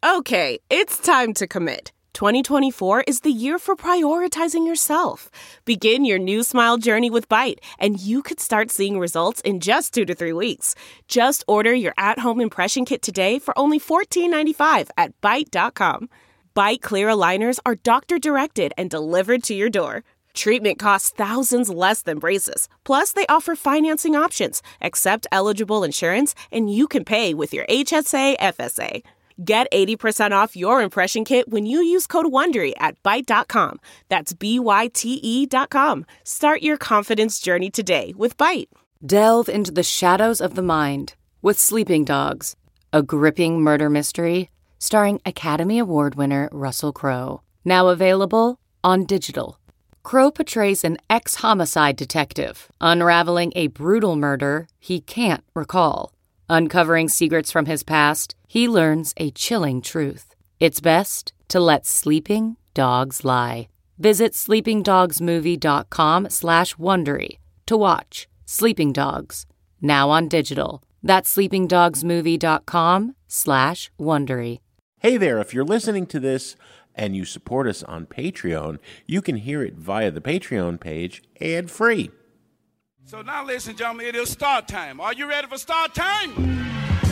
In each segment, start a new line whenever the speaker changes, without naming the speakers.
Okay, it's time to commit. 2024 is the year for prioritizing yourself. Begin your new smile journey with Byte, and you could start seeing results in just 2 to 3 weeks. Just order your at-home impression kit today for only $14.95 at Byte.com. Byte Clear aligners are doctor-directed and delivered to your door. Treatment costs thousands less than braces. Plus, they offer financing options, accept eligible insurance, and you can pay with your HSA, FSA. Get 80% off your impression kit when you use code WONDERY at Byte.com. That's BYTE.com. Start your confidence journey today with Byte.
Delve into the shadows of the mind with Sleeping Dogs, a gripping murder mystery starring Academy Award winner Russell Crowe. Now available on digital. Crowe portrays an ex-homicide detective unraveling a brutal murder he can't recall. Uncovering secrets from his past, he learns a chilling truth. It's best to let sleeping dogs lie. Visit sleepingdogsmovie.com/Wondery to watch Sleeping Dogs, now on digital. That's sleepingdogsmovie.com/Wondery.
Hey there, if you're listening to this and you support us on Patreon, you can hear it via the Patreon page ad-free.
So now, ladies and gentlemen, it is start time. Are you ready for start time?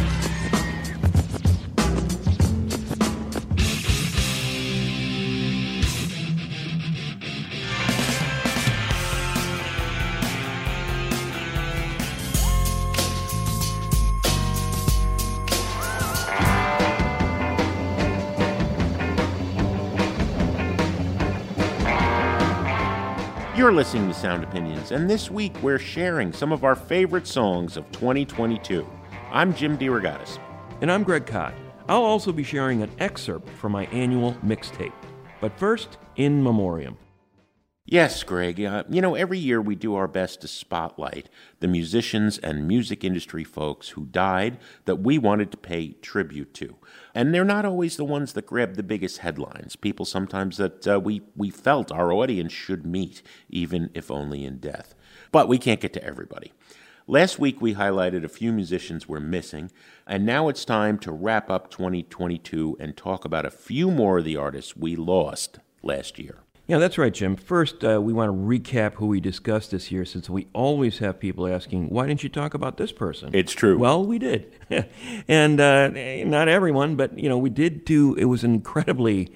You're listening to Sound Opinions, and this week we're sharing some of our favorite songs of 2022. I'm Jim DeRogatis.
And I'm Greg Kot. I'll also be sharing an excerpt from my annual mixtape. But first, in memoriam.
Yes, Greg. Every year we do our best to spotlight the musicians and music industry folks who died that we wanted to pay tribute to. And they're not always the ones that grab the biggest headlines. People sometimes that we felt our audience should meet, even if only in death. But we can't get to everybody. Last week we highlighted a few musicians we're missing, and now it's time to wrap up 2022 and talk about a few more of the artists we lost last year.
Yeah, that's right, Jim. First, we want to recap who we discussed this year, since we always have people asking, why didn't you talk about this person?
It's true.
Well, we did. And not everyone, but, we did do, it was an incredibly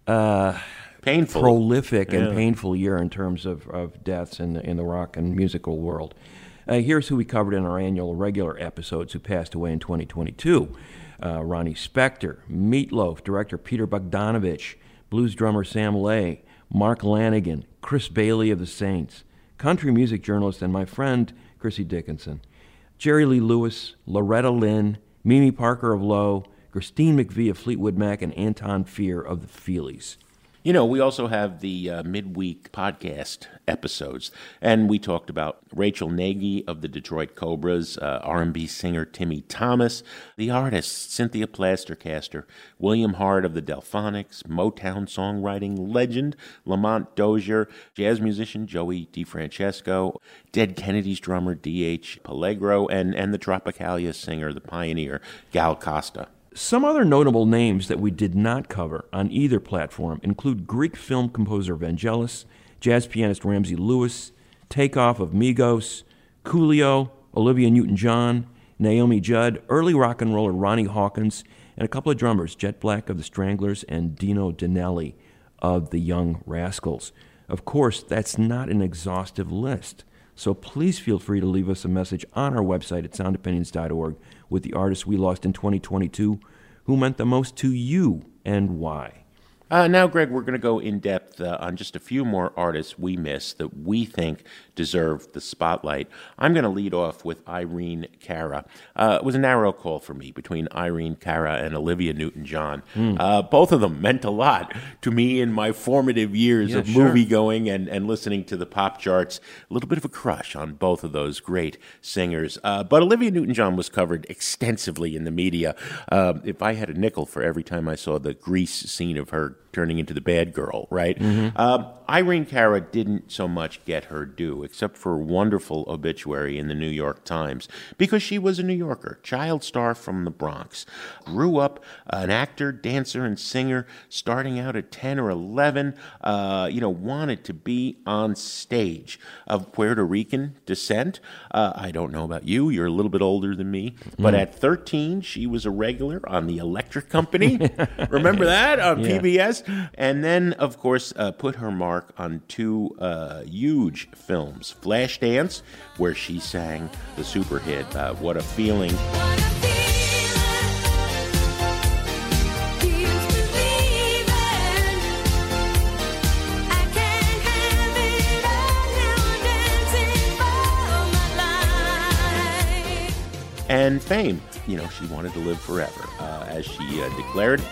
painful,
prolific and painful year in terms of deaths in the rock and musical world. Here's who we covered in our annual regular episodes who passed away in 2022. Ronnie Spector, Meatloaf, director Peter Bogdanovich, blues drummer Sam Lay, Mark Lanigan, Chris Bailey of the Saints, country music journalist and my friend Chrissy Dickinson, Jerry Lee Lewis, Loretta Lynn, Mimi Parker of Low, Christine McVie of Fleetwood Mac, and Anton Fier of the Feelies.
We also have the midweek podcast episodes, and we talked about Rachel Nagy of the Detroit Cobras, R&B singer Timmy Thomas, the artist Cynthia Plastercaster, William Hart of the Delphonics, Motown songwriting legend Lamont Dozier, jazz musician Joey DeFrancesco, Dead Kennedys drummer D.H. Peligro, and the Tropicalia singer, the pioneer Gal Costa.
Some other notable names that we did not cover on either platform include Greek film composer Vangelis, jazz pianist Ramsey Lewis, Takeoff of Migos, Coolio, Olivia Newton-John, Naomi Judd, early rock and roller Ronnie Hawkins, and a couple of drummers, Jet Black of the Stranglers and Dino Danelli of the Young Rascals. Of course, that's not an exhaustive list, so please feel free to leave us a message on our website at soundopinions.org with the artists we lost in 2022 who meant the most to you and why.
Now, Greg, we're going to go in depth on just a few more artists we missed that we think deserve the spotlight. I'm going to lead off with Irene Cara. It was a narrow call for me between Irene Cara and Olivia Newton-John. Both of them meant a lot to me in my formative years of movie-going and listening to the pop charts. A little bit of a crush on both of those great singers. But Olivia Newton-John was covered extensively in the media. If I had a nickel for every time I saw the Grease scene of her turning into the bad girl, right? Irene Cara didn't so much get her due, except for a wonderful obituary in the New York Times, because she was a New Yorker, child star from the Bronx. Grew up an actor, dancer, and singer, starting out at 10 or 11, wanted to be on stage. Of Puerto Rican descent. I don't know about you, you're a little bit older than me, but at 13, she was a regular on The Electric Company. Remember that on PBS? And then, of course, put her mark on two huge films. Flashdance, where she sang the super hit, What a Feeling. And Fame. She wanted to live forever, as she declared.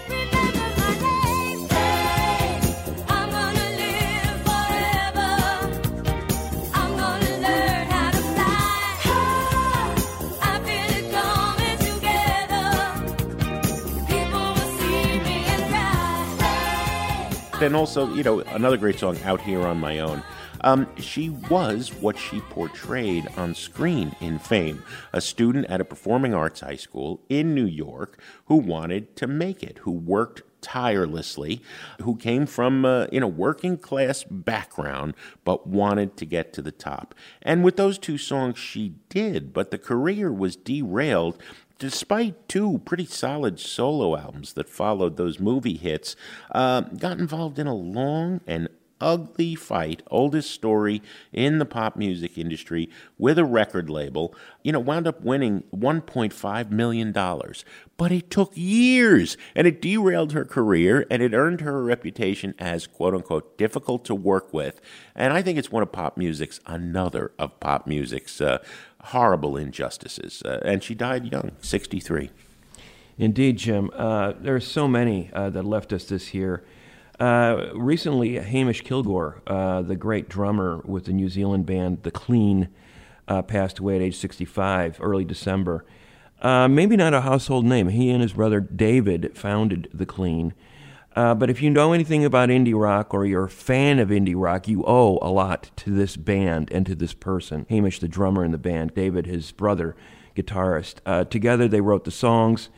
And also, another great song, Out Here on My Own. She was what she portrayed on screen in Fame, a student at a performing arts high school in New York who wanted to make it, who worked tirelessly, who came from a working class background, but wanted to get to the top. And with those two songs, she did, but the career was derailed despite two pretty solid solo albums that followed those movie hits. Got involved in a long and ugly fight, oldest story in the pop music industry, with a record label, wound up winning $1.5 million. But it took years, and it derailed her career, and it earned her a reputation as, quote-unquote, difficult to work with. And I think it's another of pop music's horrible injustices. And she died young, 63.
Indeed, Jim. There are so many that left us this year. Recently, Hamish Kilgore, the great drummer with the New Zealand band The Clean, passed away at age 65, early December. Maybe not a household name. He and his brother David founded The Clean. But if you know anything about indie rock or you're a fan of indie rock, you owe a lot to this band and to this person. Hamish, the drummer in the band, David, his brother, guitarist. Together they wrote the songs,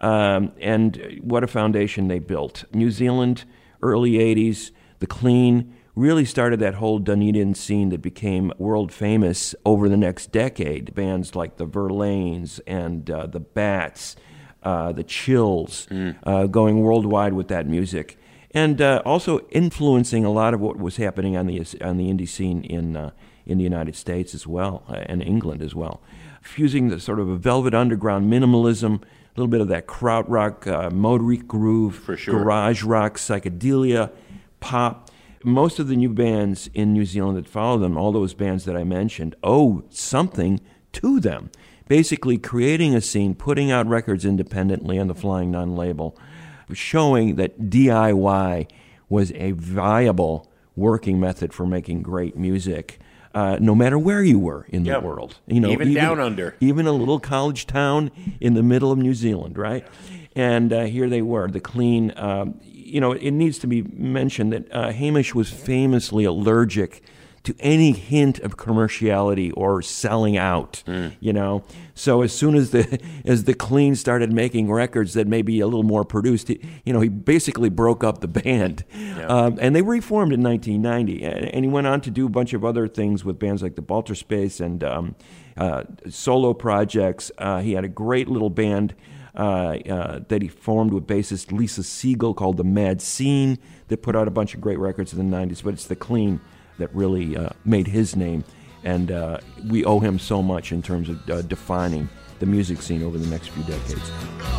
and what a foundation they built. New Zealand, early 80s, The Clean really started that whole Dunedin scene that became world famous over the next decade. Bands like the Verlaines and the Bats, the Chills, going worldwide with that music, and also influencing a lot of what was happening on the indie scene in the United States as well, and England as well. Fusing the sort of a Velvet Underground minimalism, a little bit of that krautrock, motory groove,
for sure,
garage rock, psychedelia, pop. Most of the new bands in New Zealand that follow them, all those bands that I mentioned, owe something to them. Basically creating a scene, putting out records independently on the Flying Nun label, showing that DIY was a viable working method for making great music, no matter where you were in the world.
Even down under.
Even a little college town in the middle of New Zealand, right? And here they were, The Clean. It needs to be mentioned that Hamish was famously allergic to any hint of commerciality or selling out, So as soon as the Clean started making records that may be a little more produced, he basically broke up the band. Yeah. And they reformed in 1990. And he went on to do a bunch of other things with bands like the Balterspace and solo projects. He had a great little band that he formed with bassist Lisa Siegel called The Mad Scene that put out a bunch of great records in the 90s. But it's The Clean that really made his name, and we owe him so much in terms of defining the music scene over the next few decades.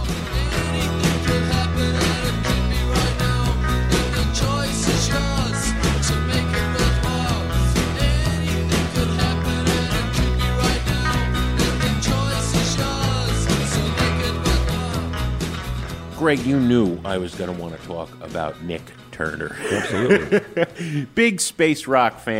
Greg, you knew I was going to want to talk about Nick Turner.
Absolutely.
Big space rock fan.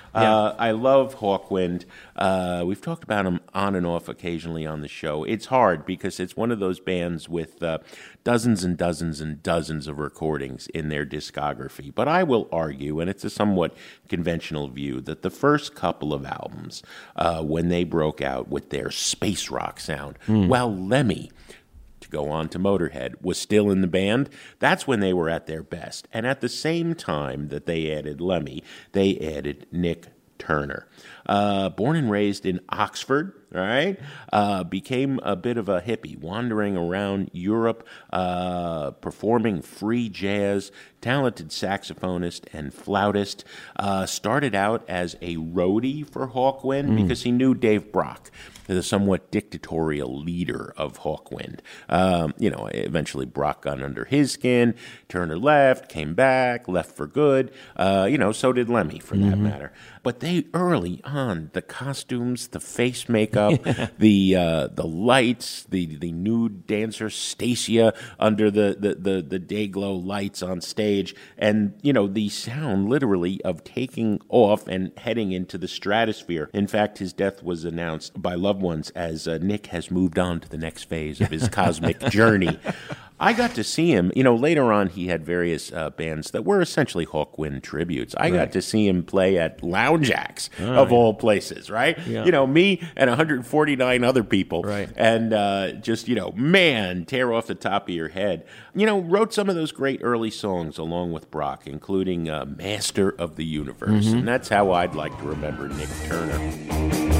I love Hawkwind. We've talked about him on and off occasionally on the show. It's hard because it's one of those bands with dozens and dozens and dozens of recordings in their discography. But I will argue, and it's a somewhat conventional view, that the first couple of albums, when they broke out with their space rock sound, while Lemmy, to go on to Motorhead, was still in the band, that's when they were at their best. And at the same time that they added Lemmy, they added Nick Turner. Born and raised in Oxford, all right, became a bit of a hippie, wandering around Europe, performing free jazz, talented saxophonist and flautist. Started out as a roadie for Hawkwind because he knew Dave Brock, the somewhat dictatorial leader of Hawkwind. Eventually Brock got under his skin. Turner left, came back, left for good. So did Lemmy, for that matter. But they early on, the costumes, the face makeup, the lights, the nude dancer Stacia under the day glow lights on stage, and the sound literally of taking off and heading into the stratosphere. In fact, his death was announced by loved ones as Nick has moved on to the next phase of his cosmic journey. I got to see him. Later on he had various bands that were essentially Hawkwind tributes. I got to see him play at Lounge Acts, of all places, right? Yeah. Me and 149 other people.
Right.
And tear off the top of your head. Wrote some of those great early songs along with Brock, including Master of the Universe. And that's how I'd like to remember Nick Turner.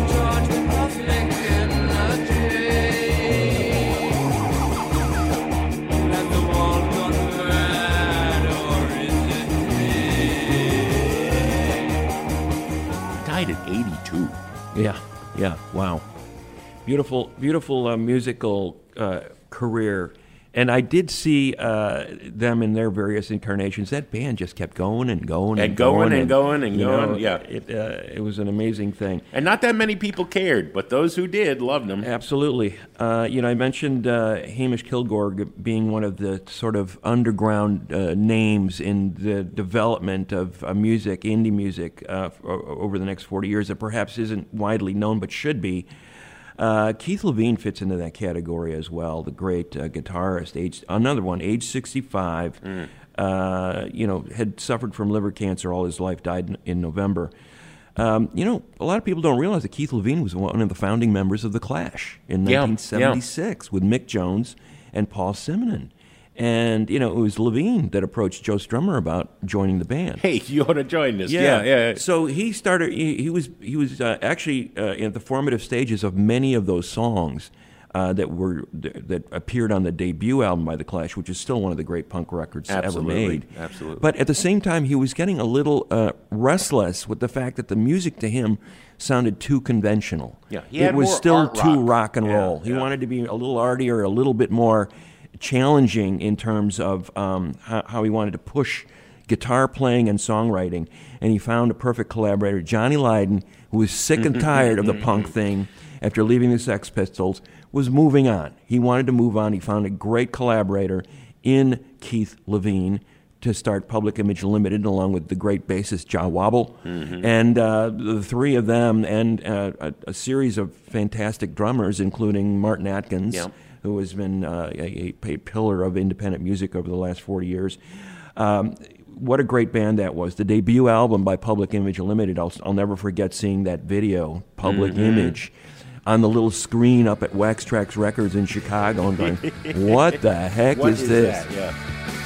Died at 82.
Yeah. Wow. Beautiful musical career. And I did see them in their various incarnations. That band just kept going and going and going. It was an amazing thing.
And not that many people cared, but those who did loved them.
Absolutely. I mentioned Hamish Kilgore being one of the sort of underground names in the development of music, indie music, over the next 40 years that perhaps isn't widely known but should be. Keith Levene fits into that category as well, the great guitarist, age 65, had suffered from liver cancer all his life, died in November. A lot of people don't realize that Keith Levene was one of the founding members of The Clash in 1976 with Mick Jones and Paul Simonon. And, it was Levine that approached Joe Strummer about joining the band.
Hey, you ought to join this. Yeah.
So he started, he was actually in the formative stages of many of those songs that appeared on the debut album by The Clash, which is still one of the great punk records ever made.
Absolutely.
But at the same time, he was getting a little restless with the fact that the music to him sounded too conventional.
Yeah,
it was still too rock and roll. He wanted to be a little artier, a little bit more challenging in terms of how he wanted to push guitar playing and songwriting, and he found a perfect collaborator, Johnny Lydon, who was sick and tired of the punk thing after leaving the Sex Pistols, was moving on. He wanted to move on. He found a great collaborator in Keith Levene to start Public Image Limited, along with the great bassist Jah Wobble, and the three of them, and a series of fantastic drummers, including Martin Atkins, who has been a pillar of independent music over the last 40 years. What a great band that was. The debut album by Public Image Limited, I'll never forget seeing that video, Public Image, on the little screen up at Wax Trax Records in Chicago, and going, what the heck is this?
That? Yeah.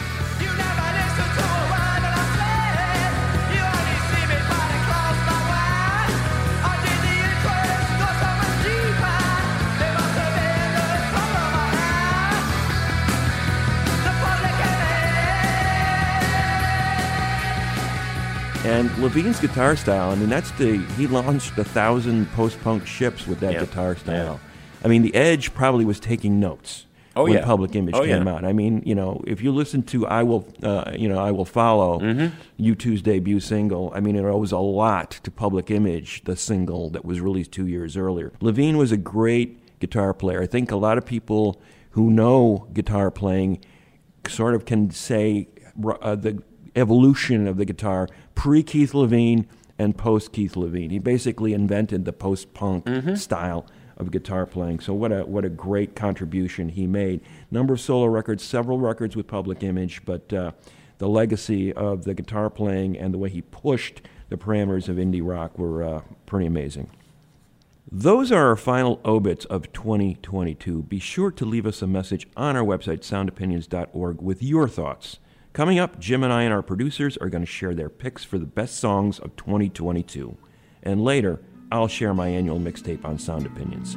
And Levine's guitar style, he launched 1,000 post-punk ships with that guitar style. Yeah. I mean, The Edge probably was taking notes when Public Image came out. I mean, if you listen to I Will Follow, U2's debut single, I mean, it owes a lot to Public Image, the single that was released 2 years earlier. Levine was a great guitar player. I think a lot of people who know guitar playing sort of can say the evolution of the guitar pre-Keith Levene and post-Keith Levine. He basically invented the post-punk style of guitar playing. So what a great contribution he made. Number of solo records, several records with Public Image, but the legacy of the guitar playing and the way he pushed the parameters of indie rock were pretty amazing. Those are our final obits of 2022. Be sure to leave us a message on our website, soundopinions.org, with your thoughts. Coming up, Jim and I and our producers are going to share their picks for the best songs of 2022. And later, I'll share my annual mixtape on Sound Opinions.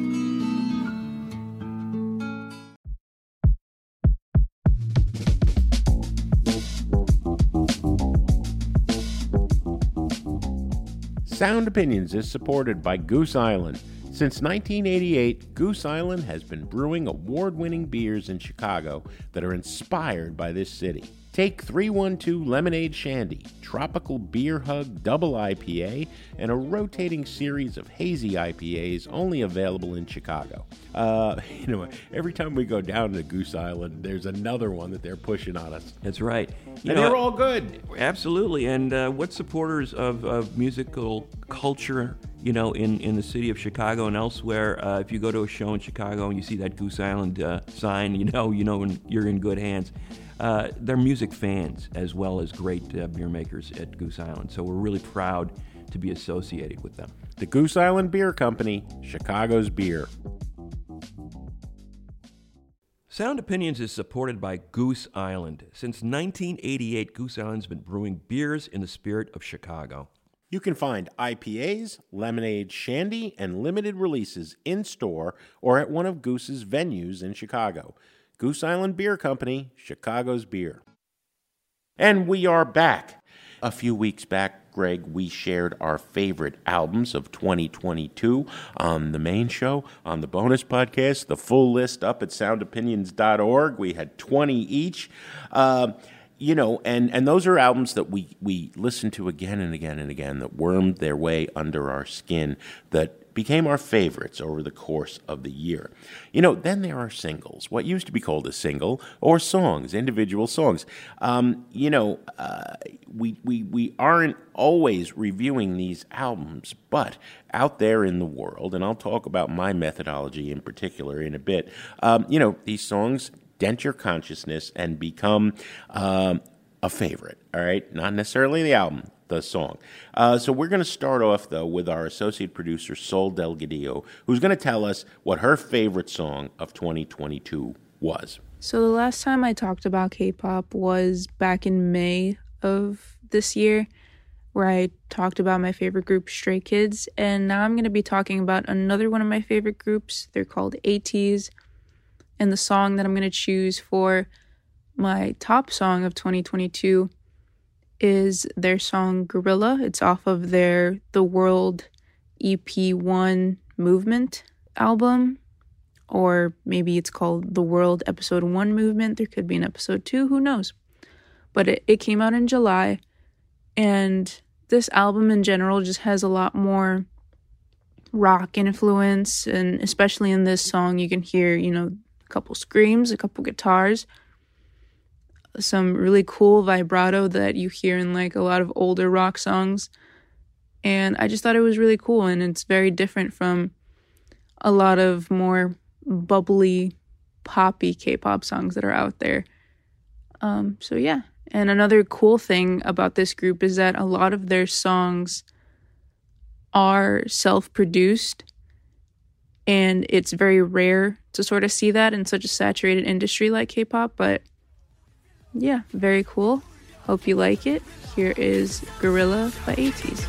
Sound Opinions is supported by Goose Island. Since 1988, Goose Island has been brewing award-winning beers in Chicago that are inspired by this city. Take 312 Lemonade Shandy, Tropical Beer Hug Double IPA, and a rotating series of hazy IPAs only available in Chicago. Every time we go down to Goose Island, there's another one that they're pushing on us.
That's right.
They're all good.
Absolutely. And what supporters of musical culture, in the city of Chicago and elsewhere, if you go to a show in Chicago and you see that Goose Island sign, you're in good hands. They're music fans as well as great beer makers at Goose Island. So we're really proud to be associated with them.
The Goose Island Beer Company, Chicago's beer.
Sound Opinions is supported by Goose Island. Since 1988, Goose Island's been brewing beers in the spirit of Chicago.
You can find IPAs, lemonade, shandy, and limited releases in-store or at one of Goose's venues in Chicago. Goose Island Beer Company, Chicago's beer. And we are back. A few weeks back, Greg, we shared our favorite albums of 2022 on the main show, on the bonus podcast, the full list up at soundopinions.org. We had 20 each. And those are albums that we listened to again and again and again that wormed their way under our skin, that became our favorites over the course of the year. Then there are singles, what used to be called a single, or songs, individual songs. We aren't always reviewing these albums, but out there in the world, and I'll talk about my methodology in particular in a bit, these songs dent your consciousness and become a favorite, all right? Not necessarily the album, the song. So we're going to start off, though, with our associate producer, Sol Delgadillo, who's going to tell us what her favorite song of 2022 was.
So the last time I talked about K-pop was back in May of this year, where I talked about my favorite group, Stray Kids, and now I'm going to be talking about another one of my favorite groups. They're called ATEEZ, and the song that I'm going to choose for my top song of 2022 is their song Gorilla. It's off of their The World EP1 Movement album, or maybe it's called The World Episode 1 Movement. There could be an Episode 2, who knows? But it came out in July, and this album in general just has a lot more rock influence, and especially in this song you can hear, a couple screams, a couple guitars, some really cool vibrato that you hear in like a lot of older rock songs. And I just thought it was really cool, and it's very different from a lot of more bubbly, poppy K-pop songs that are out there. So yeah. And another cool thing about this group is that a lot of their songs are self-produced, and it's very rare to sort of see that in such a saturated industry like K-pop, but yeah, very cool. Hope you like it. Here is Gorilla by ATEEZ.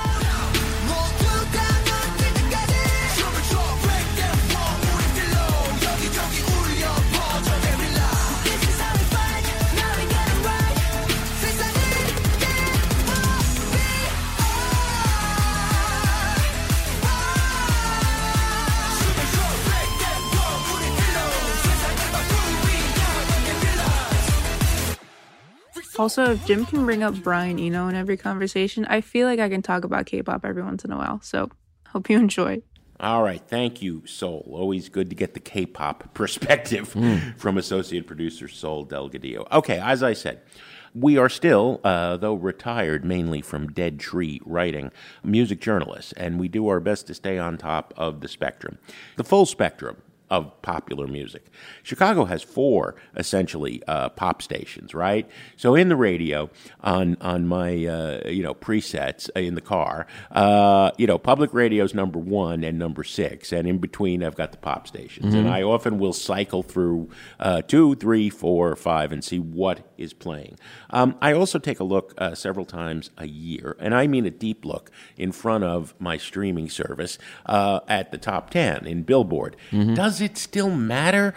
Also, if Jim can bring up Brian Eno in every conversation, I feel like I can talk about K-pop every once in a while. So, hope you enjoy.
All right. Thank you, Sol. Always good to get the K-pop perspective from associate producer Sol Delgadillo. Okay, as I said, We are still, though retired mainly from dead tree writing, music journalists, and we do our best to stay on top of the spectrum, the full spectrum of popular music. Chicago has 4, essentially, pop stations, right? So in the radio, on my, presets in the car, public radio's number 1 and number 6, and in between I've got the pop stations. And I often will cycle through 2, 3, 4, 5 and see what is playing. I also take a look several times a year, and I mean a deep look in front of my streaming service at the top 10 in Billboard. Does it still matter?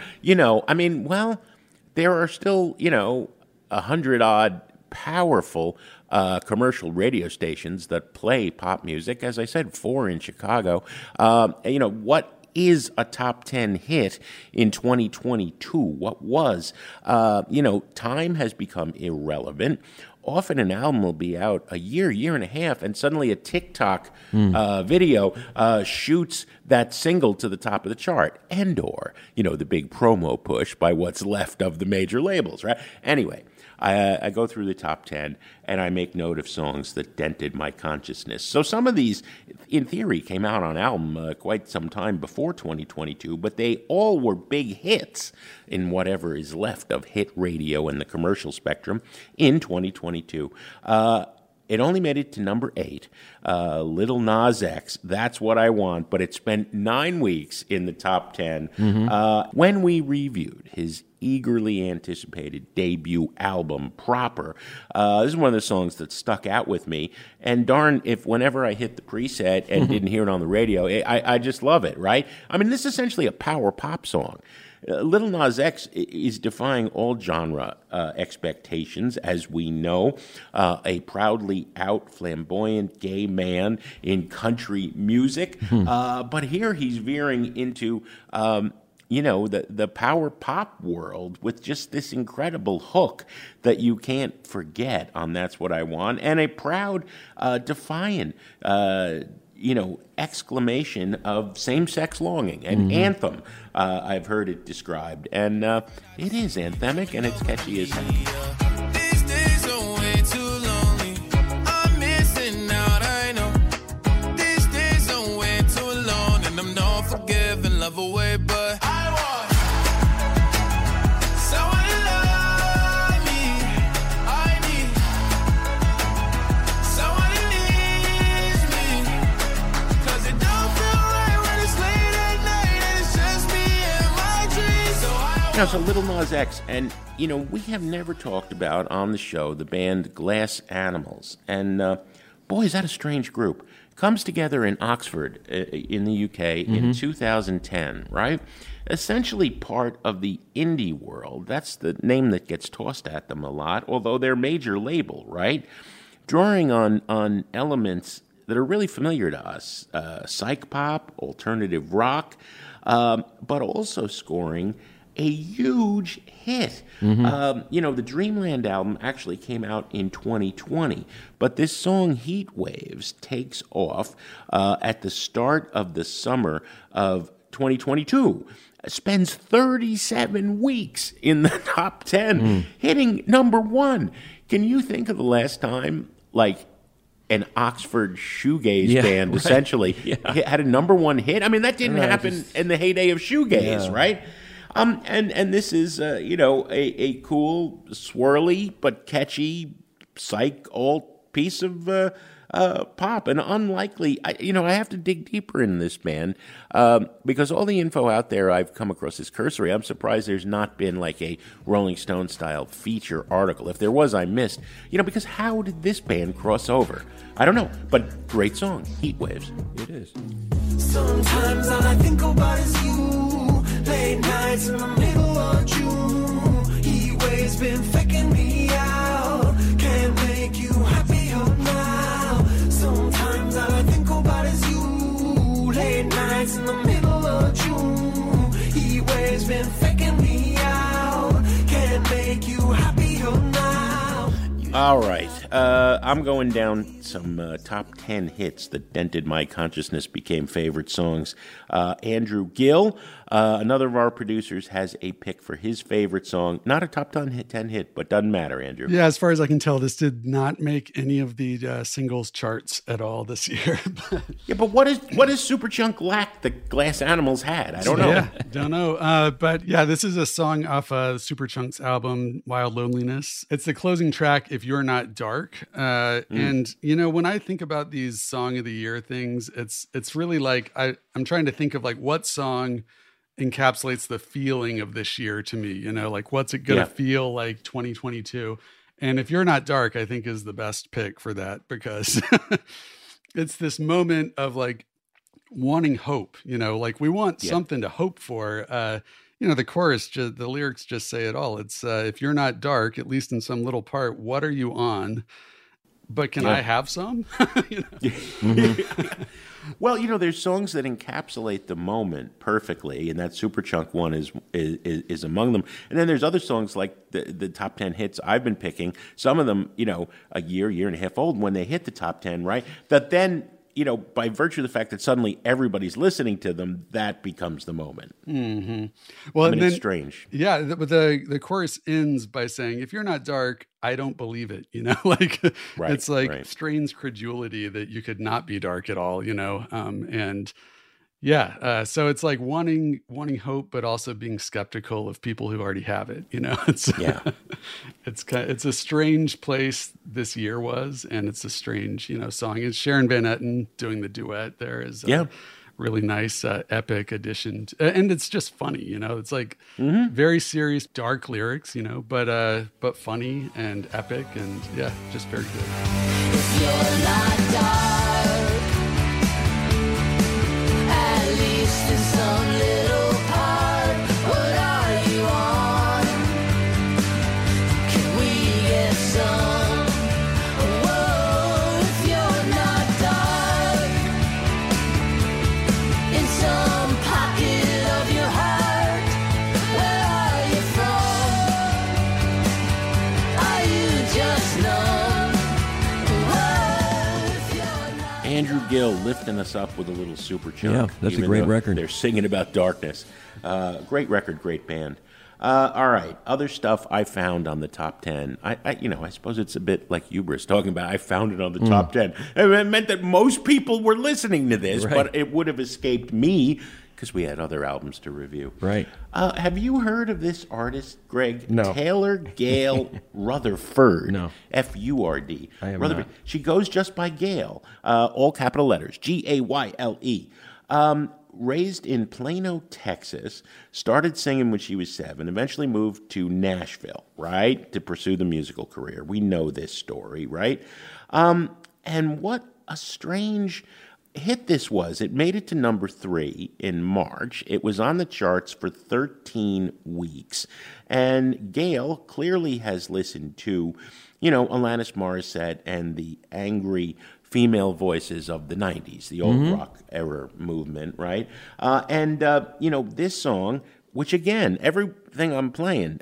There are still, 100-odd powerful commercial radio stations that play pop music. As I said, 4 in Chicago. What is a top 10 hit in 2022? What was? Time has become irrelevant. Often an album will be out a year and a half, and suddenly a TikTok video shoots that single to the top of the chart. And/or, the big promo push by what's left of the major labels, right? Anyway, I go through the top 10, and I make note of songs that dented my consciousness. So some of these, in theory, came out on album quite some time before 2022, but they all were big hits in whatever is left of hit radio and the commercial spectrum in 2022. It only made it to number 8. Lil Nas X, That's What I Want, but it spent 9 weeks in the top 10. When we reviewed his eagerly anticipated debut album, Proper, this is one of the songs that stuck out with me. And darn, if whenever I hit the preset and didn't hear it on the radio, I just love it, right? I mean, this is essentially a power pop song. Lil Nas X is defying all genre expectations, as we know. A proudly out, flamboyant gay man in country music. But here he's veering into, the power pop world with just this incredible hook that you can't forget on That's What I Want, and a proud, defiant, exclamation of same-sex longing, an anthem, I've heard it described. And it is anthemic, and it's catchy as heck.
These days are way too lonely. I'm missing out, I know. These days are way too long, and I'm not forgiving love away, but I want someone to love me. I need someone who needs me. 'Cause it don't feel right when it's late at night and it's just me and my dreams. So I want
So Lil Nas X, and we have never talked about on the show the band Glass Animals, and boy, is that a strange group. Comes together in Oxford, in the UK, in 2010, right? Essentially part of the indie world. That's the name that gets tossed at them a lot, although they're major label, right? Drawing on elements that are really familiar to us, psych pop, alternative rock, but also scoring a huge hit. The Dreamland album actually came out in 2020, but this song, Heat Waves, takes off at the start of the summer of 2022. Spends 37 weeks in the top 10, hitting number 1. Can you think of the last time, an Oxford shoegaze band, essentially, had a number 1 hit? I mean, that didn't happen in the heyday of shoegaze, right? And this is, a cool, swirly, but catchy, psych alt piece of pop. And unlikely, I have to dig deeper in this band because all the info out there I've come across is cursory. I'm surprised there's not been a Rolling Stone style feature article. If there was, I missed. Because how did this band cross over? I don't know, but great song, Heat Waves.
It is.
sometimes all I think about is you. Late nights in the middle of June. He always been faking me out. Can't make you happier now. Sometimes all I think about is you. Late nights in the middle of June. He always been faking me out. Can't make you happier now.
All right. I'm going down some top 10 hits that dented my consciousness, became favorite songs. Andrew Gill, Another of our producers has a pick for his favorite song. Not a top 10 hit, but doesn't matter, Andrew.
Yeah, as far as I can tell, this did not make any of the singles charts at all this year.
Yeah, but what does Superchunk lack that Glass Animals had? I don't know.
Yeah, don't know. But yeah, this is a song off Superchunk's album, Wild Loneliness. It's the closing track, If You're Not Dark. And, you know, when I think about these Song of the Year things, it's really like I'm trying to think of like what song encapsulates the feeling of this year to me, you know, like what's it going to feel like 2022? And If You're Not Dark, I think is the best pick for that, because it's this moment of like wanting hope, you know, like we want something to hope for. You know, the chorus, the lyrics just say it all. It's if you're not dark, at least in some little part, what are you on? But can I have some? You know?
Well, you know, there's songs that encapsulate the moment perfectly, and that Superchunk one is among them. And then there's other songs like the top 10 hits I've been picking. Some of them, you know, a year and a half old when they hit the top 10, right? That then, you know, by virtue of the fact that suddenly everybody's listening to them, that becomes the moment.
Mm-hmm. Well,
I mean, it's strange.
Yeah, but the chorus ends by saying, if you're not dark, I don't believe it, you know, like it's like strange credulity that you could not be dark at all, you know? And yeah, so it's like wanting hope, but also being skeptical of people who already have it, you know? It's a strange place this year was, and it's a strange, you know, song. It's Sharon Van Etten doing the duet there is really nice, epic addition. And it's just funny, you know, it's like very serious, dark lyrics, you know, but funny and epic, and yeah, just very good.
If you're not dark, at least in some little part, what are you on? Can we get some? Whoa, if you're not dark, in some pocket of your heart, where are you from? Are you just numb? Whoa, if you're not
Andrew Gill lifting us up with a little Superchunk.
Yeah, that's a great record.
They're singing about darkness. Great record, great band. All right, other stuff I found on the top 10. I suppose it's a bit like hubris talking about I found it on the top 10. It meant that most people were listening to this, but it would have escaped me because we had other albums to review.
Right.
Have you heard of this artist, Greg?
No.
Taylor Gail Rutherford.
No.
F-U-R-D.
I have
Rutherford.
not.
She goes just by Gail, all capital letters, G-A-Y-L-E. Raised in Plano, Texas, started singing when she was 7, eventually moved to Nashville, right, to pursue the musical career. We know this story, right? And what a strange hit this was. It made it to number 3 in March. It was on the charts for 13 weeks. And Gail clearly has listened to, you know, Alanis Morissette and the angry female voices of the 90s, the old rock era movement, right? And you know, this song, which again, everything I'm playing,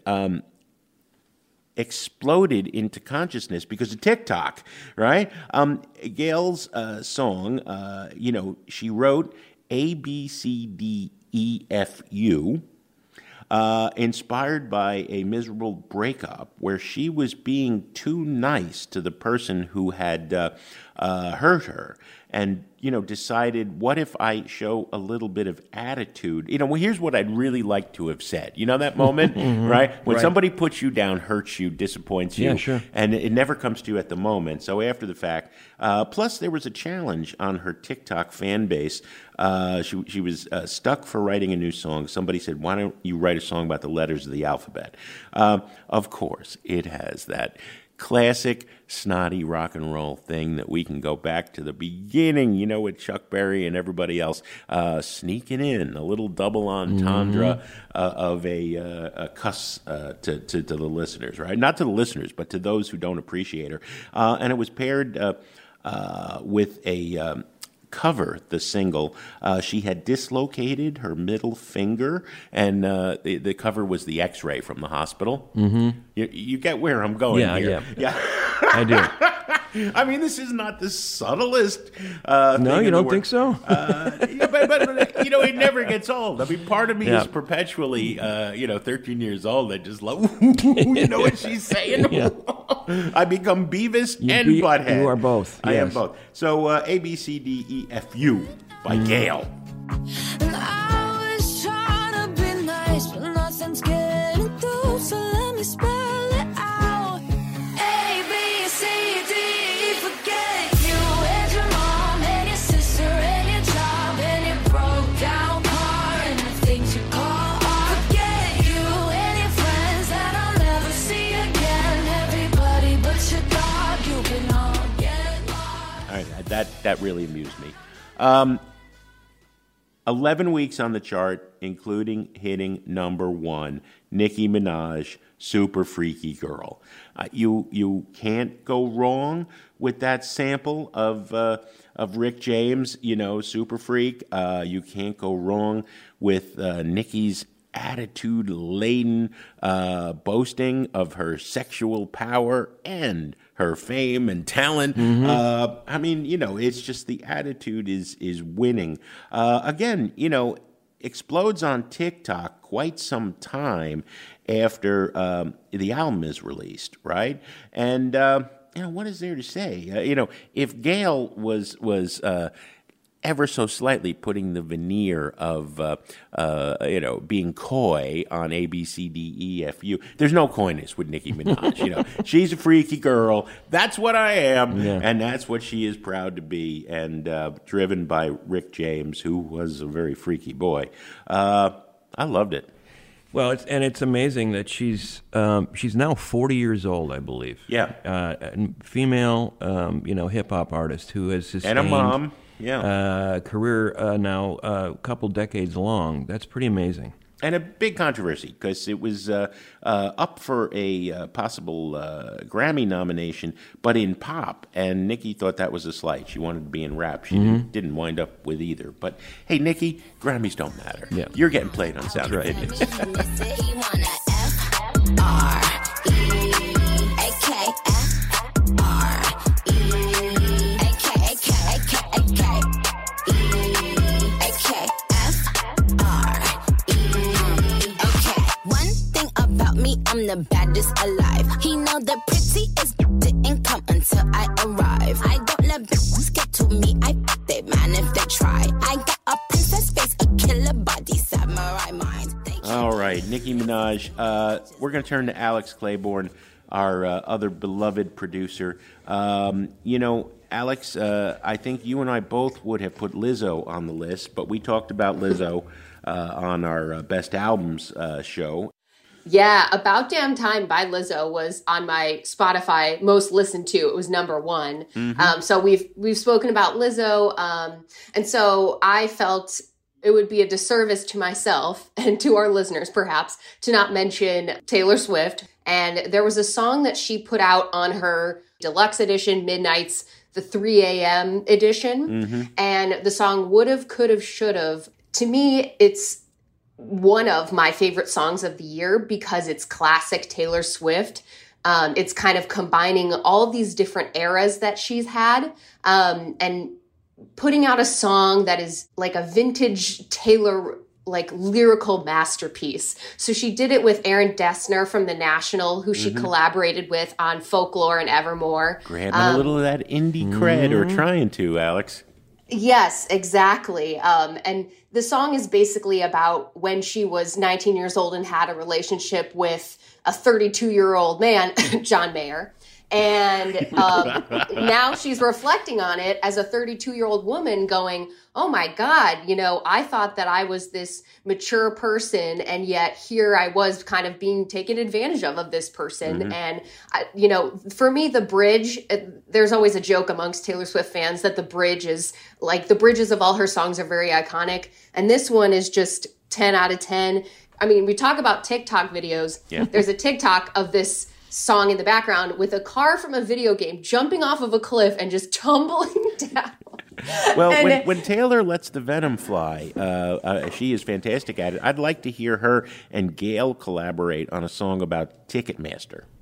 exploded into consciousness because of TikTok, right? Gail's song, you know, she wrote A, B, C, D, E, F, U, inspired by a miserable breakup where she was being too nice to the person who had hurt her, and, you know, decided, what if I show a little bit of attitude? You know, well, here's what I'd really like to have said. You know that moment, right? When somebody puts you down, hurts you, disappoints you, and it never comes to you at the moment. So after the fact, plus there was a challenge on her TikTok fan base. She was stuck for writing a new song. Somebody said, why don't you write a song about the letters of the alphabet? Of course, it has that classic snotty rock and roll thing that we can go back to the beginning, you know, with Chuck Berry and everybody else sneaking in a little double entendre of a cuss to the listeners, right? Not to the listeners, but to those who don't appreciate her. And it was paired with a cover, the single. She had dislocated her middle finger, and the cover was the X-ray from the hospital. You get where I'm going here.
Yeah. I do.
I mean, this is not the subtlest.
No, you don't think so?
Yeah, but you know, it never gets old. I mean, part of me is perpetually, 13 years old. I just love, you know what she's saying?
Yeah.
I become Beavis and Butthead.
You are both.
I am
yes.
both. So A, B, C, D, E, F, U by Gail.
And I was trying to be nice, but nothing's getting through, so let me spell it out. A, B, C, D, E, forget you and your mom and your sister and your job and your broke down car and the things you call art. Forget you and your friends that I'll never see again. Everybody but your dog, you can all get lost.
All right, that really amused me. 11 weeks on the chart, including hitting number 1, Nicki Minaj, Super Freaky Girl. You can't go wrong with that sample of Rick James, Super Freak. You can't go wrong with Nicki's attitude-laden boasting of her sexual power and her fame and talent. I mean, it's just the attitude is winning. Again, explodes on TikTok quite some time after the album is released, right? And, what is there to say? If Gail was ever so slightly putting the veneer of, being coy on A, B, C, D, E, F, U. There's no coyness with Nicki Minaj. She's a freaky girl. That's what I am, and that's what she is proud to be. And driven by Rick James, who was a very freaky boy. I loved it.
Well, it's amazing that she's now 40 years old, I believe.
Yeah,
female, hip hop artist who has sustained
and a mom. Yeah,
career now a couple decades long. That's pretty amazing.
And a big controversy because it was up for a possible Grammy nomination, but in pop. And Nicki thought that was a slight. She wanted to be in rap. She didn't wind up with either. But hey, Nicki, Grammys don't matter.
Yeah.
You're getting played on Sound
That's right.
Opinions.
I'm the baddest alive. He know the prettiest didn't come until I arrive. I don't let bitches get to me. I they man if they try. I got a princess face, a killer body, samurai mind.
All right, Nicki Minaj. We're going to turn to Alex Claiborne, our other beloved producer. Alex, I think you and I both would have put Lizzo on the list, but we talked about Lizzo on our Best Albums show.
Yeah, About Damn Time by Lizzo was on my Spotify most listened to. It was number 1. So we've spoken about Lizzo. And so I felt it would be a disservice to myself and to our listeners, perhaps, to not mention Taylor Swift. And there was a song that she put out on her deluxe edition, Midnight's, the 3 a.m. edition. And the song Would've, Could've, Should've. To me, it's one of my favorite songs of the year because it's classic Taylor Swift. It's kind of combining all of these different eras that she's had and putting out a song that is like a vintage Taylor like lyrical masterpiece. So she did it with Aaron Dessner from The National, who she collaborated with on Folklore and Evermore.
Grabbing a little of that indie cred, or trying to, Alex.
Yes, exactly. And the song is basically about when she was 19 years old and had a relationship with a 32-year-old man, John Mayer. And now she's reflecting on it as a 32-year-old woman going, oh my God, I thought that I was this mature person, and yet here I was kind of being taken advantage of this person. And, for me, the bridge, there's always a joke amongst Taylor Swift fans that the bridge is like the bridges of all her songs are very iconic. And this one is just 10 out of 10. I mean, we talk about TikTok videos. Yeah. There's a TikTok of this song in the background with a car from a video game jumping off of a cliff and just tumbling down.
Well, when Taylor lets the venom fly, she is fantastic at it. I'd like to hear her and Gail collaborate on a song about Ticketmaster.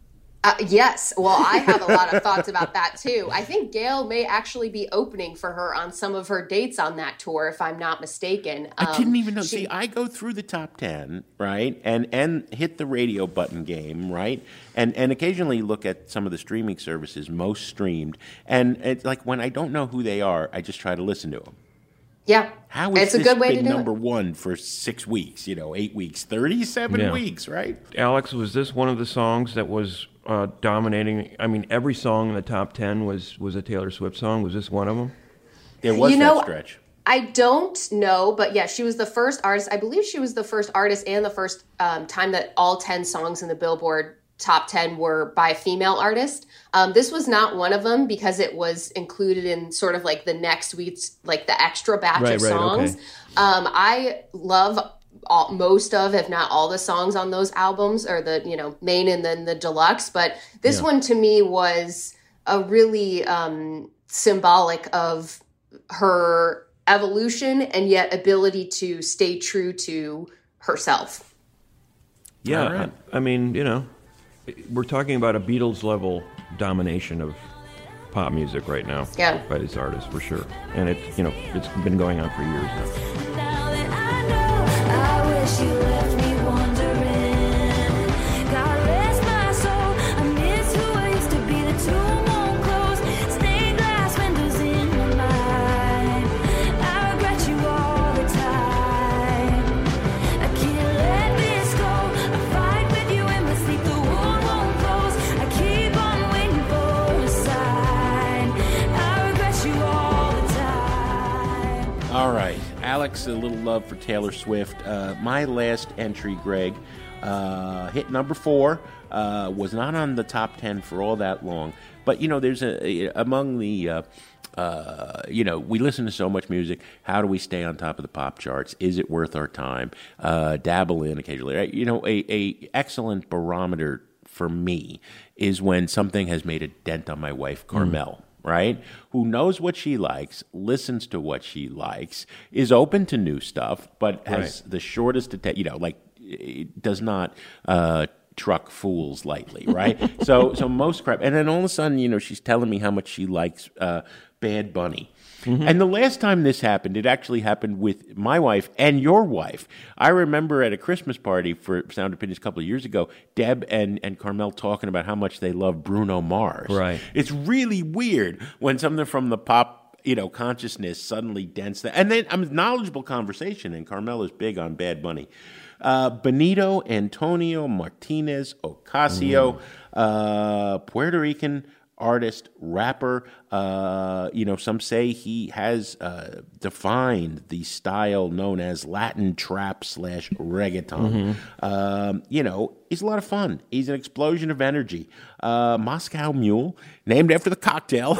Yes. Well, I have a lot of thoughts about that too. I think Gail may actually be opening for her on some of her dates on that tour, if I'm not mistaken.
I didn't even know. See, I go through the top 10, right, and hit the radio button game, right, and occasionally look at some of the streaming services most streamed, and it's like when I don't know who they are, I just try to listen to them.
Yeah.
How is
it's
this
a good way
been
to do
number
it.
one for 6 weeks, 8 weeks, 37 weeks, right?
Alex, was this one of the songs that was dominating? I mean, every song in the top 10 was a Taylor Swift song. Was this one of them?
There was that stretch.
I don't know, but yeah, she was the first artist. I believe she was the first artist and the first time that all 10 songs in the Billboard top 10 were by a female artist. This was not one of them because it was included in sort of like the next week's, like the extra batch of songs.
Okay.
I love most of, if not all the songs on those albums, or the, main and then the deluxe. But this one to me was a really symbolic of her evolution and yet ability to stay true to herself.
Yeah.
Right.
I mean, we're talking about a Beatles level domination of pop music right now by these artists, for sure. And it's been going on for years now.
Now that I know, I wish you left me wondering. God rest my soul, I miss who I used to be. The tomb won't close, stained glass windows in my mind. I regret you all the time. I can't let this go. I fight with you in my sleep, the wound won't close. I keep on waiting for a sign. I regret you all the time.
All right. Alex, a little love for Taylor Swift. My last entry, Greg, hit number 4, was not on the top 10 for all that long. But, there's among the, we listen to so much music. How do we stay on top of the pop charts? Is it worth our time? Dabble in occasionally. Right? A excellent barometer for me is when something has made a dent on my wife, Carmel. Right? Who knows what she likes, listens to what she likes, is open to new stuff, but has the shortest attention, does not truck fools lightly, right? so most crap. And then all of a sudden, she's telling me how much she likes Bad Bunny. Mm-hmm. And the last time this happened, it actually happened with my wife and your wife. I remember at a Christmas party for Sound Opinions a couple of years ago, Deb and Carmel talking about how much they love Bruno Mars.
Right.
It's really weird when something from the pop, consciousness suddenly dents that. And then knowledgeable conversation, and Carmel is big on Bad Bunny. Benito Antonio Martinez Ocasio, Puerto Rican artist, rapper. Some say he has defined the style known as Latin trap / reggaeton. He's a lot of fun. He's an explosion of energy. Moscow Mule, named after the cocktail,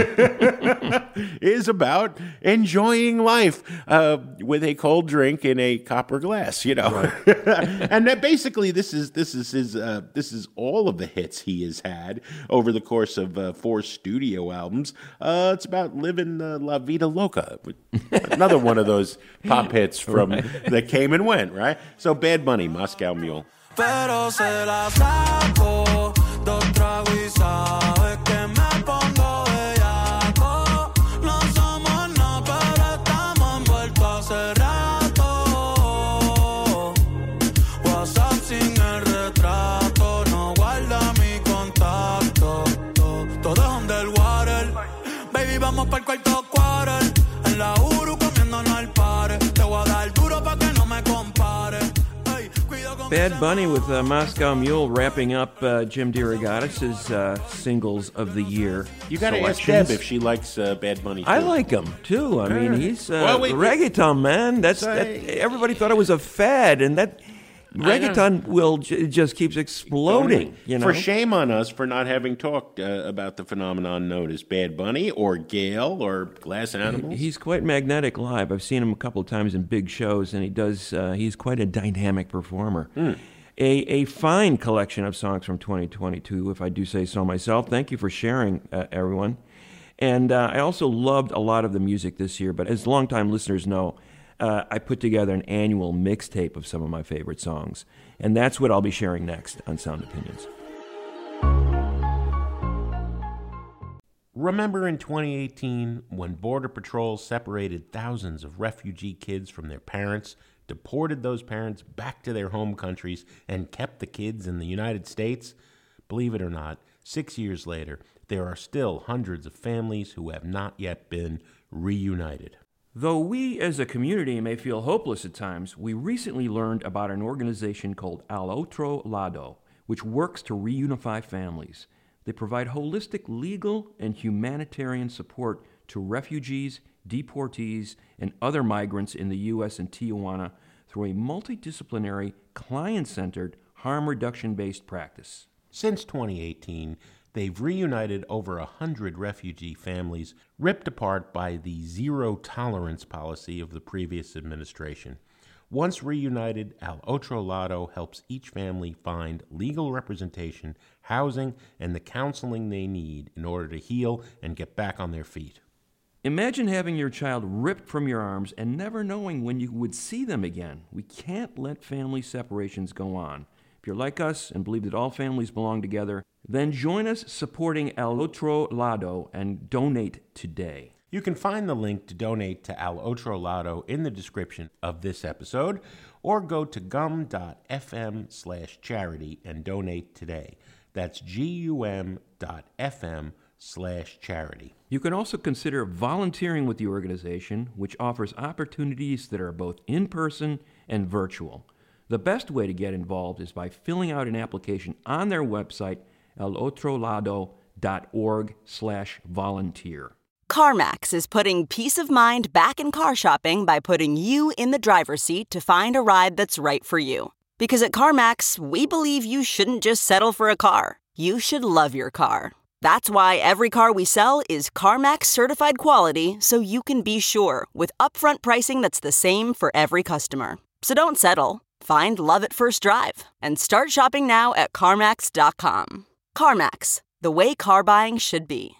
is about enjoying life with a cold drink in a copper glass. Right. And that basically this is all of the hits he has had over the course of 4 studio albums. It's about living La Vida Loca, another one of those pop hits from that came and went, right? So Bad Bunny, Moscow Mule.
Pero se la saco, 2 tragos y sabe que me pongo bellaco. No somos nada, pero estamos envueltos hace rato. WhatsApp sin el retrato, no guarda mi contacto. Todo es underwater, baby, vamos pa'l cuarto quarter. En la Uru comiéndonos al par. Te voy a dar duro pa' que no me compare.
Bad Bunny with Moscow Mule wrapping up Jim DeRogatis' singles of the year.
You got to ask Deb if she likes Bad Bunny, too.
I like him, too. I mean, he's reggaeton, man. Everybody thought it was a fad, and that reggaeton just keeps exploding.
For shame on us for not having talked about the phenomenon known as Bad Bunny or Gail or Glass Animals.
He's quite magnetic live. I've seen him a couple of times in big shows, and he's quite a dynamic performer. A fine collection of songs from 2022, if I do say so myself. Thank you for sharing, everyone. And I also loved a lot of the music this year, but as longtime listeners know, I put together an annual mixtape of some of my favorite songs. And that's what I'll be sharing next on Sound Opinions.
Remember in 2018 when Border Patrol separated thousands of refugee kids from their parents, deported those parents back to their home countries, and kept the kids in the United States? Believe it or not, 6 years later, there are still hundreds of families who have not yet been reunited.
Though we as a community may feel hopeless at times, we recently learned about an organization called Al Otro Lado, which works to reunify families. They provide holistic legal and humanitarian support to refugees, deportees, and other migrants in the U.S. and Tijuana through a multidisciplinary, client-centered, harm reduction-based practice.
Since 2018, they've reunited over 100 refugee families ripped apart by the zero-tolerance policy of the previous administration. Once reunited, Al Otro Lado helps each family find legal representation, housing, and the counseling they need in order to heal and get back on their feet.
Imagine having your child ripped from your arms and never knowing when you would see them again. We can't let family separations go on. If you're like us and believe that all families belong together, then join us supporting Al Otro Lado and donate today.
You can find the link to donate to Al Otro Lado in the description of this episode, or go to gum.fm/charity and donate today. That's gum.fm/charity.
You can also consider volunteering with the organization, which offers opportunities that are both in-person and virtual. The best way to get involved is by filling out an application on their website, alotrolado.org/volunteer.
CarMax is putting peace of mind back in car shopping by putting you in the driver's seat to find a ride that's right for you. Because at CarMax, we believe you shouldn't just settle for a car. You should love your car. That's why every car we sell is CarMax certified quality, so you can be sure with upfront pricing that's the same for every customer. So don't settle. Find love at first drive and start shopping now at CarMax.com. CarMax, the way car buying should be.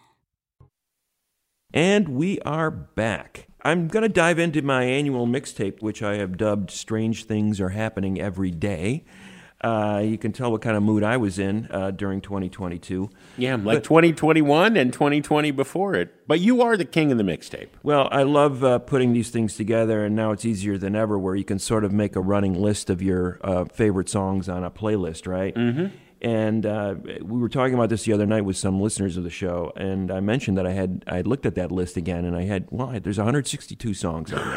And we are back. I'm going to dive into my annual mixtape, which I have dubbed Strange Things Are Happening Every Day. You can tell what kind of mood I was in during 2022.
Yeah, like 2021 and 2020 before it. But you are the king of the mixtape.
Well, I love putting these things together, and now it's easier than ever where you can sort of make a running list of your favorite songs on a playlist, right? Mm-hmm. And we were talking about this the other night with some listeners of the show, and I mentioned that I looked at that list again, and there's 162 songs on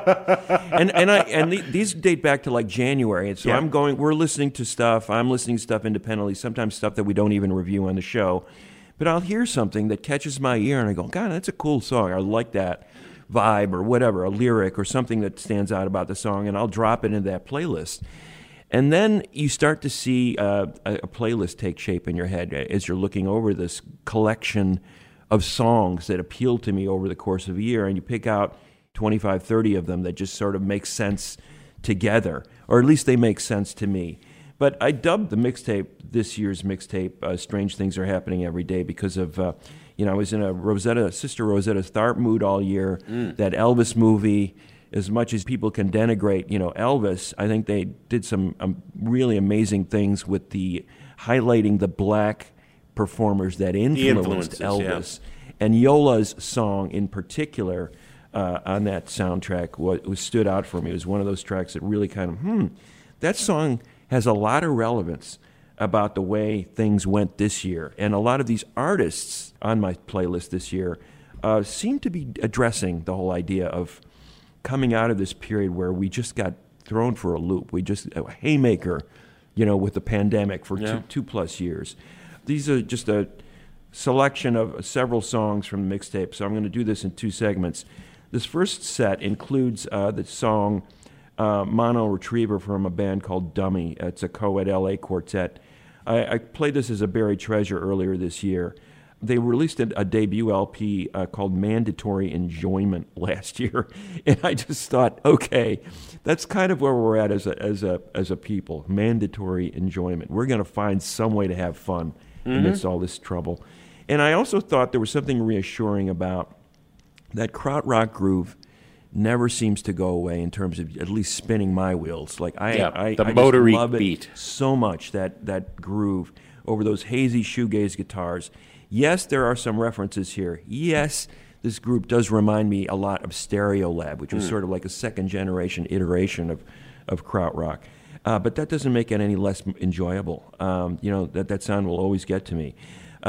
there. These date back to like January, and so yeah. We're listening to stuff, I'm listening to stuff independently, sometimes stuff that we don't even review on the show, but I'll hear something that catches my ear, and I go, God, that's a cool song, I like that vibe, or whatever, a lyric, or something that stands out about the song, and I'll drop it into that playlist. And then you start to see a playlist take shape in your head as you're looking over this collection of songs that appeal to me over the course of a year, and you pick out 25, 30 of them that just sort of make sense together, or at least they make sense to me. But I dubbed the mixtape, this year's mixtape, Strange Things Are Happening Every Day, because of, I was in a Sister Rosetta Tharpe mood all year, that Elvis movie. As much as people can denigrate, Elvis, I think they did some really amazing things with highlighting the black performers that influenced Elvis. Yeah. And Yola's song in particular on that soundtrack was stood out for me. It was one of those tracks that really kind of, that song has a lot of relevance about the way things went this year. And a lot of these artists on my playlist this year seem to be addressing the whole idea of coming out of this period where we just got thrown for a loop. We just, a haymaker, with the pandemic for two plus years. These are just a selection of several songs from the mixtape, so I'm going to do this in two segments. This first set includes the song Mono Retriever from a band called Dummy. It's a co-ed LA quartet. I played this as a buried treasure earlier this year. They released a debut LP called Mandatory Enjoyment last year, and I just thought, okay, that's kind of where we're at as a people. Mandatory enjoyment. We're going to find some way to have fun amidst all this trouble. And I also thought there was something reassuring about that krautrock groove. Never seems to go away in terms of at least spinning my wheels. Like I
motory
just love it
beat
so much, that groove. over those hazy shoegaze guitars. Yes, there are some references here. Yes, this group does remind me a lot of Stereolab, which was sort of like a second-generation iteration of krautrock. But that doesn't make it any less enjoyable. That sound will always get to me.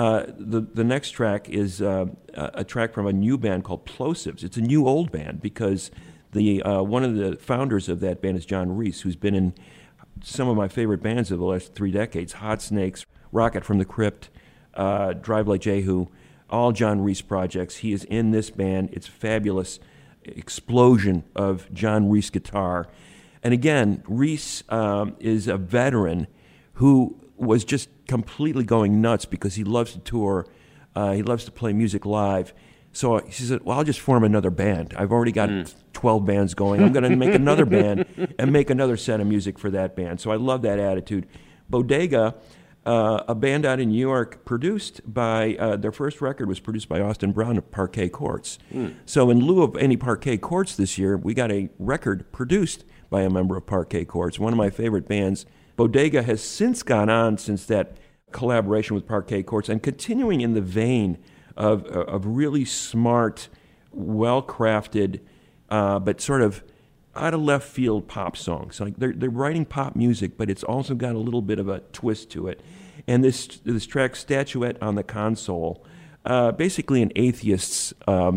The next track is a track from a new band called Plosives. It's a new old band because one of the founders of that band is John Reese, who's been in some of my favorite bands of the last 3 decades: Hot Snakes, Rocket from the Crypt, Drive Like Jehu, all John Reese projects. He is in this band. It's a fabulous explosion of John Reese guitar. And again, Reese is a veteran who was just completely going nuts because he loves to tour. He loves to play music live. So he said, well, I'll just form another band. I've already got 12 bands going. I'm going to make another band and make another set of music for that band. So I love that attitude. Bodega, a band out in New York, produced by, their first record was produced by Austin Brown of Parquet Courts. So in lieu of any Parquet Courts this year, we got a record produced by a member of Parquet Courts, one of my favorite bands. Bodega has since gone on since that collaboration with Parquet Courts and continuing in the vein of really smart, well-crafted, but sort of out-of-left-field pop songs. Like they're writing pop music, but it's also got a little bit of a twist to it. And this track, Statuette on the Console, basically an atheist's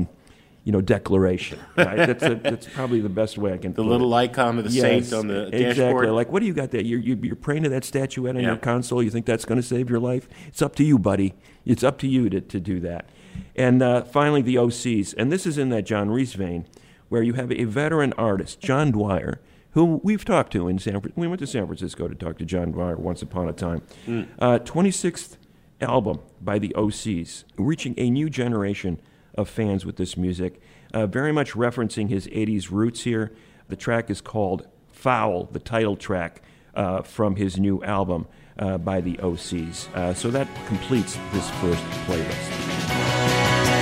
declaration. Right? That's probably the best way I can put it.
The little icon of the saint on the dashboard.
Exactly. Like, what do you got there? You're praying to that statuette on your console. You think that's going to save your life? It's up to you, buddy. It's up to you to do that. And finally, the OCs. And this is in that John Reese vein, where you have a veteran artist, John Dwyer, who we've talked to in San Francisco. We went to San Francisco to talk to John Dwyer once upon a time. 26th album by the OCs, reaching a new generation of fans with this music, very much referencing his 80s roots here. The track is called Foul, the title track from his new album by the OCs. So that completes this first playlist.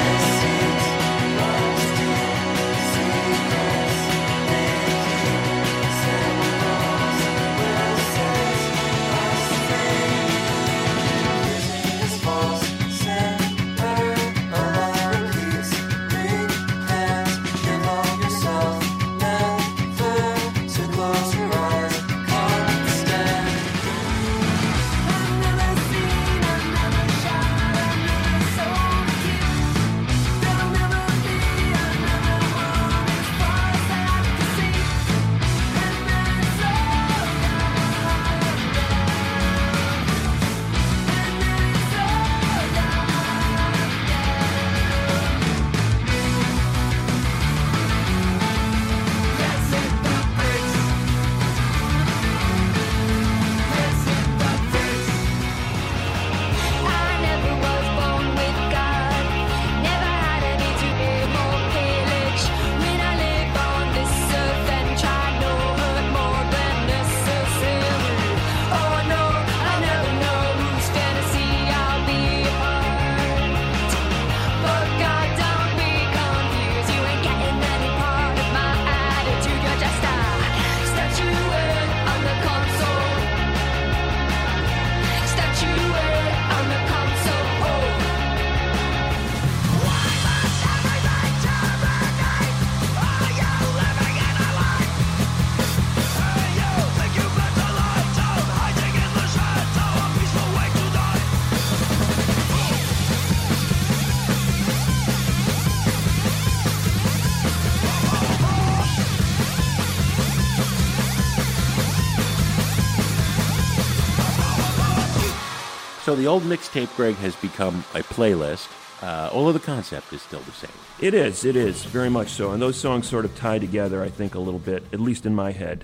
So the old mixtape, Greg, has become a playlist, although the concept is still the same.
It is, very much so. And those songs sort of tie together, I think, a little bit, at least in my head.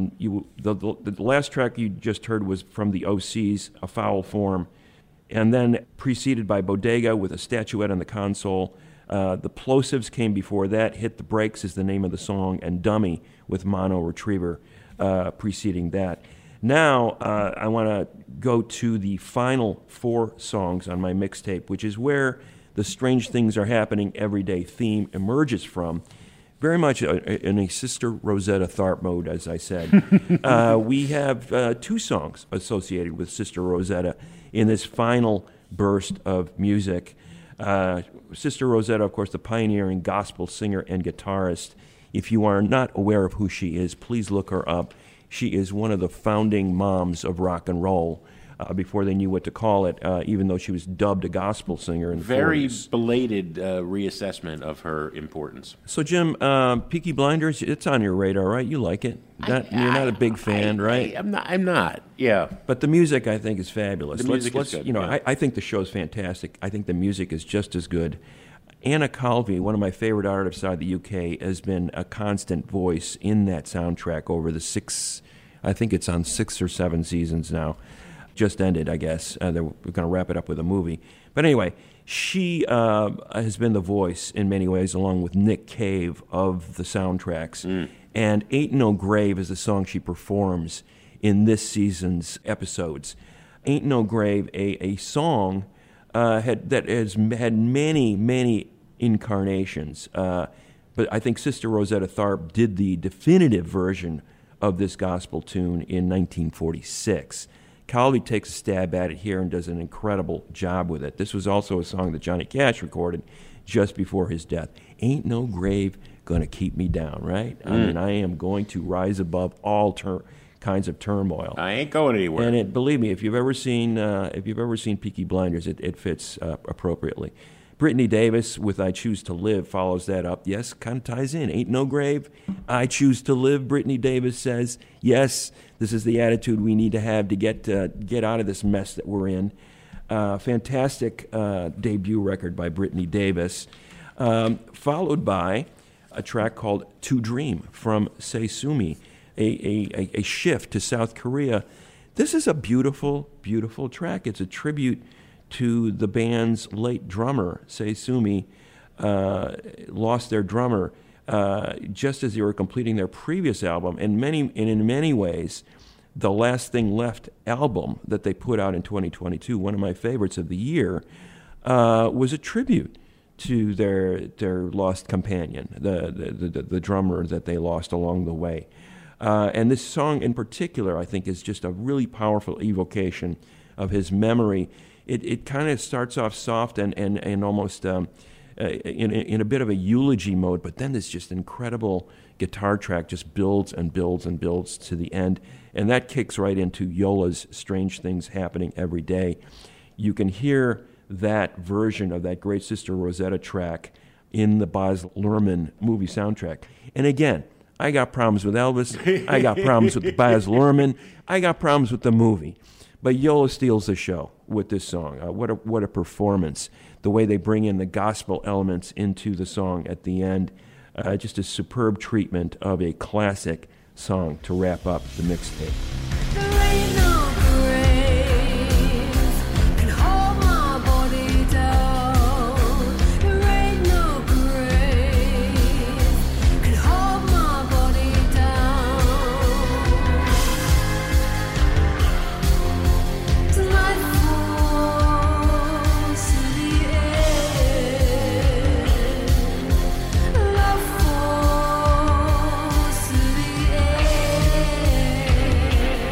The last track you just heard was from the OCs, A Foul Form, and then preceded by Bodega with A Statuette on the Console. The Plosives came before that. Hit the Brakes is the name of the song, and Dummy with Mono Retriever preceding that. Now, I want to go to the final 4 songs on my mixtape, which is where the Strange Things Are Happening Everyday theme emerges from. very much in a Sister Rosetta Tharpe mode, as I said. We have 2 songs associated with Sister Rosetta in this final burst of music. Sister Rosetta, of course, the pioneering gospel singer and guitarist. If you are not aware of who she is, please look her up. She is one of the founding moms of rock and roll. Before they knew what to call it, even though she was dubbed a gospel singer in the 40s.
Very belated reassessment of her importance.
So, Jim, Peaky Blinders, it's on your radar, right? You like it. You're not a big fan, right?
I'm not, yeah.
But the music, I think, is fabulous.
The music is good.
You know,
yeah.
I think the show's fantastic. I think the music is just as good. Anna Calvi, one of my favorite artists out of the UK, has been a constant voice in that soundtrack over the 6, I think it's on 6 or 7 seasons now. Just ended, I guess. They're going to wrap it up with a movie. But anyway, she has been the voice in many ways, along with Nick Cave, of the soundtracks. And Ain't No Grave is the song she performs in this season's episodes. Ain't No Grave, a song that has had many, many incarnations. But I think Sister Rosetta Tharpe did the definitive version of this gospel tune in 1946. Calvi takes a stab at it here and does an incredible job with it. This was also a song that Johnny Cash recorded just before his death. Ain't no grave gonna keep me down, right? I mean, I am going to rise above all kinds of turmoil.
I ain't going anywhere.
And believe me, if you've ever seen Peaky Blinders, it fits appropriately. Brittany Davis with I Choose to Live follows that up. Yes, kind of ties in. Ain't no grave, I choose to live, Brittany Davis says. Yes, this is the attitude we need to have to get out of this mess that we're in. Fantastic debut record by Brittany Davis, followed by a track called To Dream from Seisumi, a shift to South Korea. This is a beautiful, beautiful track. It's a tribute to the band's late drummer. Seisumi lost their drummer just as they were completing their previous album, and in many ways, the Last Thing Left album that they put out in 2022, one of my favorites of the year, was a tribute to their lost companion, the drummer that they lost along the way. And this song in particular, I think, is just a really powerful evocation of his memory. It kind of starts off soft and almost in a bit of a eulogy mode, but then this just incredible guitar track just builds and builds and builds to the end, and that kicks right into Yola's Strange Things Happening Every Day. You can hear that version of that great Sister Rosetta track in the Baz Luhrmann movie soundtrack. And again, I got problems with Elvis, I got problems with Baz Luhrmann, I got problems with the movie. But Yola steals the show with this song. What a performance. The way they bring in the gospel elements into the song at the end. Just a superb treatment of a classic song to wrap up the mixtape.
There ain't no grave can hold my body down. There ain't no grave can hold my body down. Tonight falls to the end. Love falls to the end.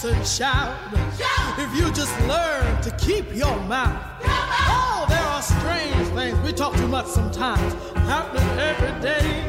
listen, shout. If you just learn to keep your mouth. Oh, there are strange things, we talk too much sometimes, happening every day.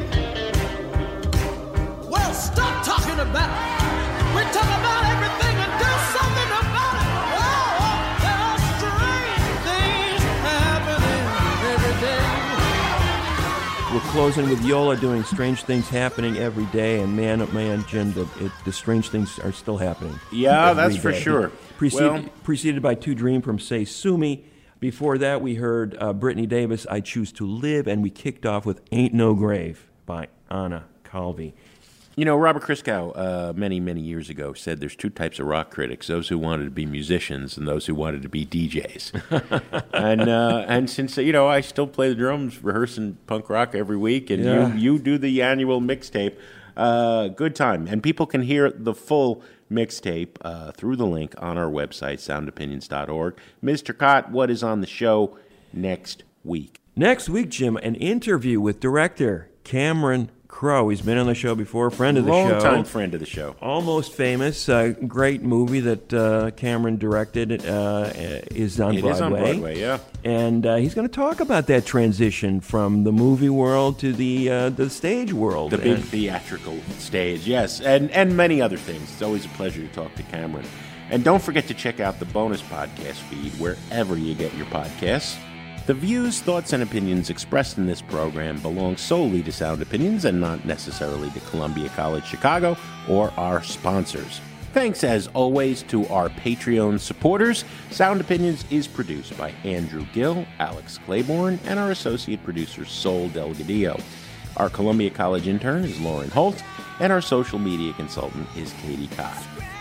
Well, stop talking about it. We talk about everything and do something about it. Oh, there are strange things happening every day.
We're closing with Yola doing Strange Things Happening Every Day, and man, oh man, Jim, the strange things are still happening.
Yeah, that's for sure.
Preceded by Two Dream from Say Sumi. Before that, we heard Brittany Davis, I Choose to Live, and we kicked off with Ain't No Grave by Anna Calvi.
You know, Robert Christgau, many, many years ago, said there's two types of rock critics, those who wanted to be musicians and those who wanted to be DJs. and since, you know, I still play the drums, rehearsing punk rock every week, and you do the annual mixtape, good time. And people can hear the full mixtape through the link on our website, soundopinions.org. Mr. Cott, what is on the show next week?
Next week, Jim, an interview with director Cameron Crowe. He's been on the show before, friend of the show.
Long-time friend of the show.
Almost Famous, great movie that Cameron directed, is on Broadway.
It is on Broadway, yeah.
And he's going to talk about that transition from the movie world to the stage world.
The big theatrical stage, yes, and many other things. It's always a pleasure to talk to Cameron. And don't forget to check out the bonus podcast feed wherever you get your podcasts. The views, thoughts, and opinions expressed in this program belong solely to Sound Opinions and not necessarily to Columbia College Chicago or our sponsors. Thanks, as always, to our Patreon supporters. Sound Opinions is produced by Andrew Gill, Alex Claiborne, and our associate producer, Sol Delgadillo. Our Columbia College intern is Lauren Holt, and our social media consultant is Katie Cott.